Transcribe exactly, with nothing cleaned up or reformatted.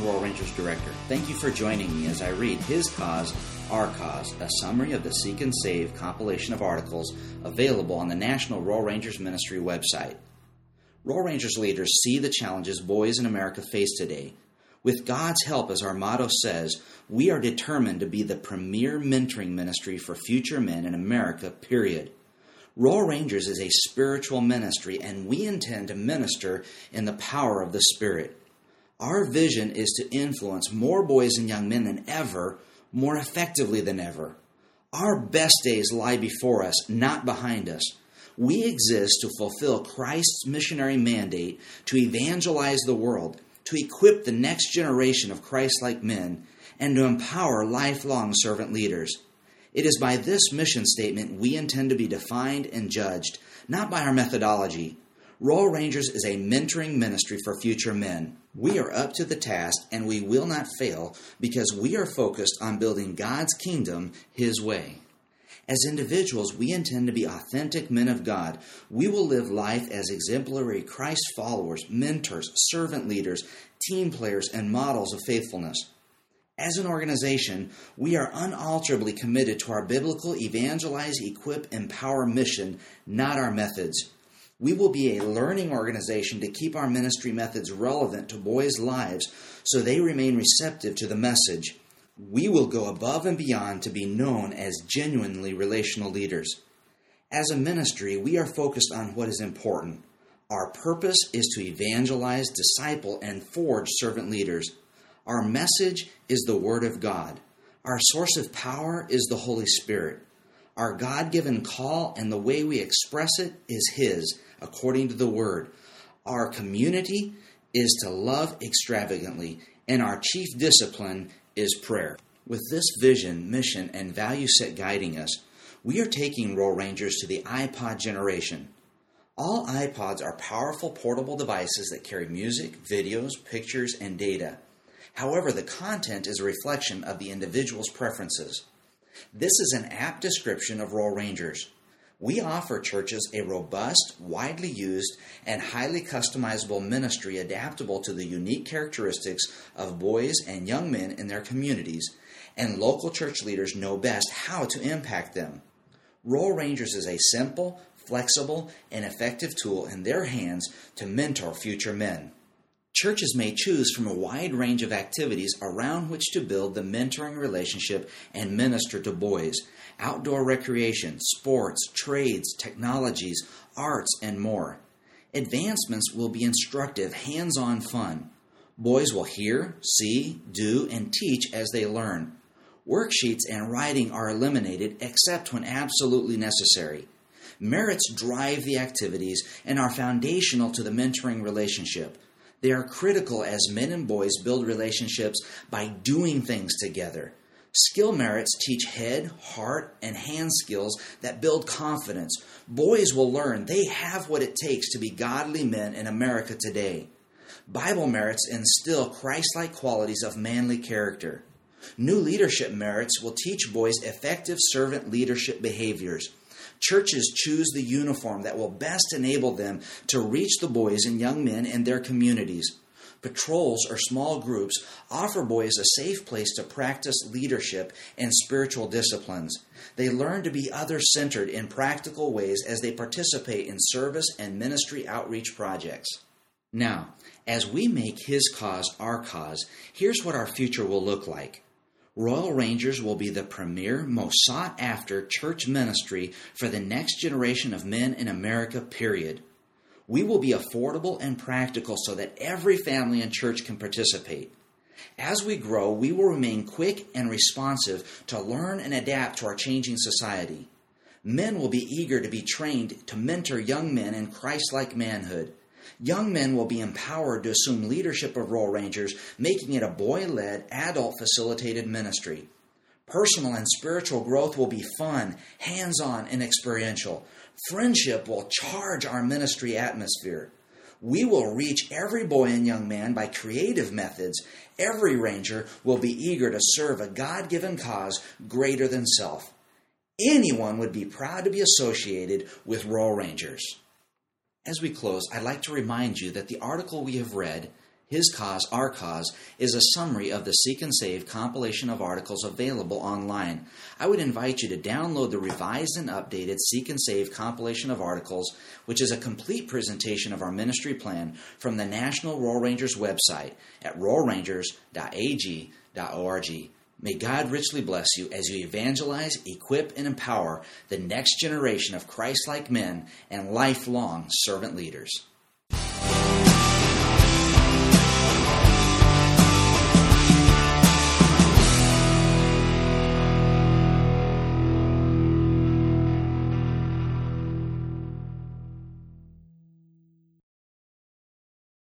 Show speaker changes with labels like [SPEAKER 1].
[SPEAKER 1] Royal Rangers Director. Thank you for joining me as I read His Cause, Our Cause, a summary of the Seek and Save compilation of articles available on the National Royal Rangers Ministry website. Royal Rangers leaders see the challenges boys in America face today. With God's help, as our motto says, we are determined to be the premier mentoring ministry for future men in America, period. Royal Rangers is a spiritual ministry, and we intend to minister in the power of the Spirit. Our vision is to influence more boys and young men than ever, more effectively than ever. Our best days lie before us, not behind us. We exist to fulfill Christ's missionary mandate to evangelize the world, to equip the next generation of Christ-like men, and to empower lifelong servant leaders. It is by this mission statement we intend to be defined and judged, not by our methodology. Royal Rangers is a mentoring ministry for future men. We are up to the task, and we will not fail because we are focused on building God's kingdom His way. As individuals, we intend to be authentic men of God. We will live life as exemplary Christ followers, mentors, servant leaders, team players, and models of faithfulness. As an organization, we are unalterably committed to our biblical evangelize, equip, empower mission, not our methods. We will be a learning organization to keep our ministry methods relevant to boys' lives so they remain receptive to the message. We will go above and beyond to be known as genuinely relational leaders. As a ministry, we are focused on what is important. Our purpose is to evangelize, disciple, and forge servant leaders. Our message is the Word of God. Our source of power is the Holy Spirit. Our God-given call and the way we express it is His, according to the Word. Our community is to love extravagantly, and our chief discipline is prayer. With this vision, mission, and value set guiding us, we are taking Royal Rangers to the iPod generation. All iPods are powerful portable devices that carry music, videos, pictures, and data. However, the content is a reflection of the individual's preferences. This is an apt description of Royal Rangers. We offer churches a robust, widely used, and highly customizable ministry adaptable to the unique characteristics of boys and young men in their communities, and local church leaders know best how to impact them. Royal Rangers is a simple, flexible, and effective tool in their hands to mentor future men. Churches may choose from a wide range of activities around which to build the mentoring relationship and minister to boys. Outdoor recreation, sports, trades, technologies, arts, and more. Advancements will be instructive, hands-on fun. Boys will hear, see, do, and teach as they learn. Worksheets and writing are eliminated except when absolutely necessary. Merits drive the activities and are foundational to the mentoring relationship. They are critical as men and boys build relationships by doing things together. Skill merits teach head, heart, and hand skills that build confidence. Boys will learn they have what it takes to be godly men in America today. Bible merits instill Christ-like qualities of manly character. New leadership merits will teach boys effective servant leadership behaviors. Churches choose the uniform that will best enable them to reach the boys and young men in their communities. Patrols or small groups offer boys a safe place to practice leadership and spiritual disciplines. They learn to be other-centered in practical ways as they participate in service and ministry outreach projects. Now, as we make His cause our cause, here's what our future will look like. Royal Rangers will be the premier, most sought-after church ministry for the next generation of men in America, period. We will be affordable and practical so that every family and church can participate. As we grow, we will remain quick and responsive to learn and adapt to our changing society. Men will be eager to be trained to mentor young men in Christ-like manhood. Young men will be empowered to assume leadership of Royal Rangers, making it a boy-led, adult-facilitated ministry. Personal and spiritual growth will be fun, hands-on, and experiential. Friendship will charge our ministry atmosphere. We will reach every boy and young man by creative methods. Every Ranger will be eager to serve a God-given cause greater than self. Anyone would be proud to be associated with Royal Rangers. As we close, I'd like to remind you that the article we have read, His Cause, Our Cause is a summary of the Seek and Save compilation of articles available online. I would invite you to download the revised and updated Seek and Save compilation of articles, which is a complete presentation of our ministry plan from the National Royal Rangers website at royal rangers dot a g dot org. May God richly bless you as you evangelize, equip, and empower the next generation of Christ-like men and lifelong servant leaders.